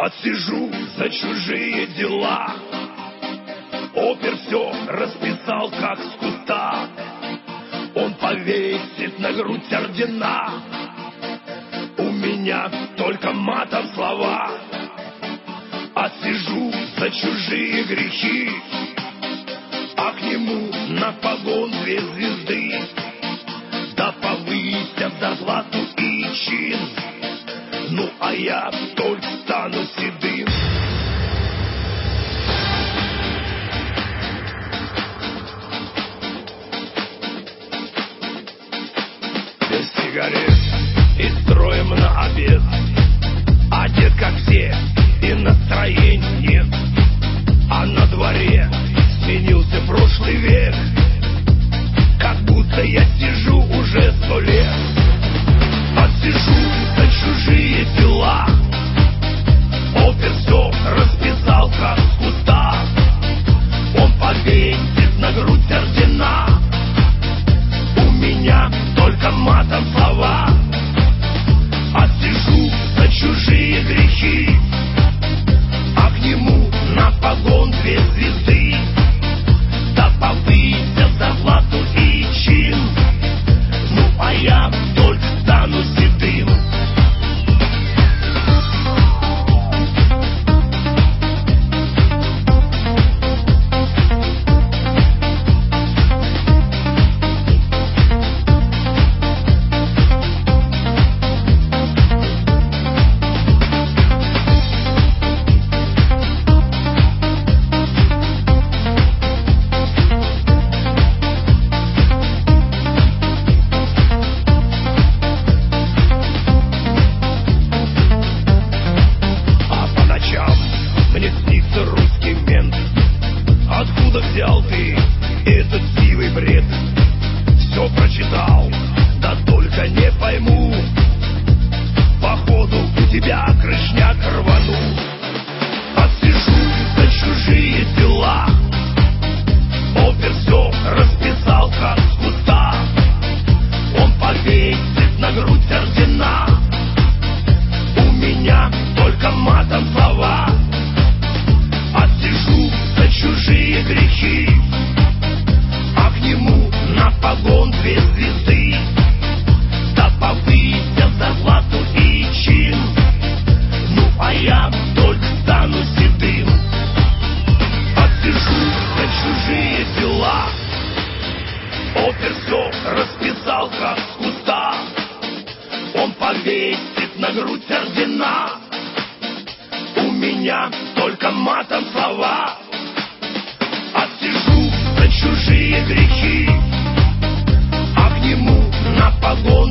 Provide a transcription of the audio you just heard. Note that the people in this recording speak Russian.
Отсижу за чужие дела. Опер все расписал, как с куста. Он повесит на грудь ордена. У меня только матом слова. Отсижу за чужие грехи, а к нему на погон 2 звезды. Да повысят зарплату и чин. Ну а я только стану седым. Без сигарет и строим на обед. Одет как все и настроения нет. А на дворе сменился прошлый век. Как будто я сижу уже 100 лет. Отсижу за чужие дела. Опер все расписал, как с куста. Он повесит на грудь ордена. У меня только матом слова. Отсижу за чужие грехи, а к нему на погон 2 звезды. Да повысят зарплату и чин. Ну а я только стану седым. Русский мент, откуда взял ты этот сивый бред? Все прочитал, да только не пойму. Походу у тебя крышняк рванул. Отсижу за чужие дела. Опер все расписал, как с куста. Он повесит на грудь ордена. У меня только матом слова. Отсижу за чужие грехи, а к нему на погон 2 звезды. Да повысят зарплату и чин. Ну а я только стану седым. Отсижу за чужие дела. Опер все расписал, как с куста. Он повесит на грудь ордена. У меня только матом слова. Отсижу за чужие грехи, а к нему на погон